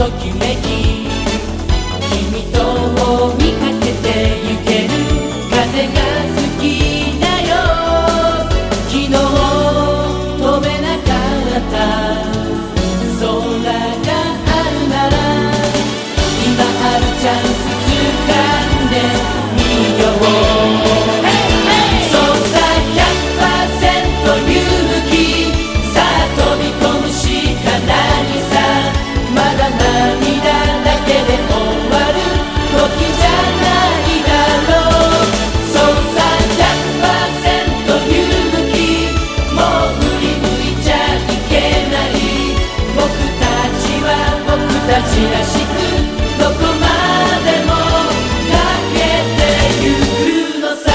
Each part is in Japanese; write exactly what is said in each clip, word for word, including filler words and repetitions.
きめき君と追いかけてゆける風が好きだよ昨日飛べなかった空があるなら今あるチャンス掴んでみようそうさ ひゃくパーセント 勇気さあ飛び込むしかないさまだ涙だけで終わる時じゃないだろうそうさ ひゃくパーセント 勇気もう振り向いちゃいけない僕たちは僕たちらしくどこまでも駆けてゆくのさ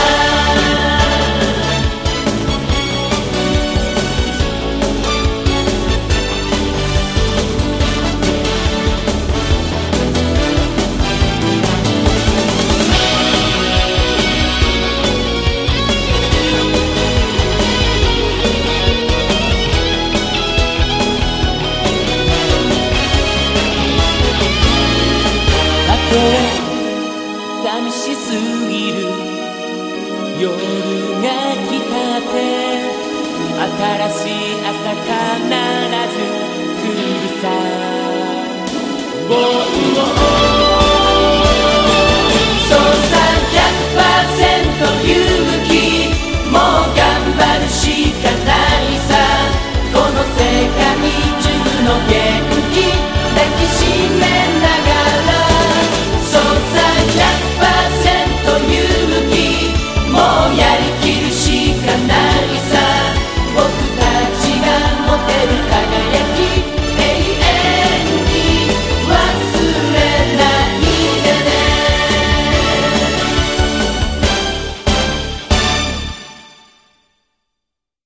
寂しすぎる夜が来たって新しい朝必ず来るさ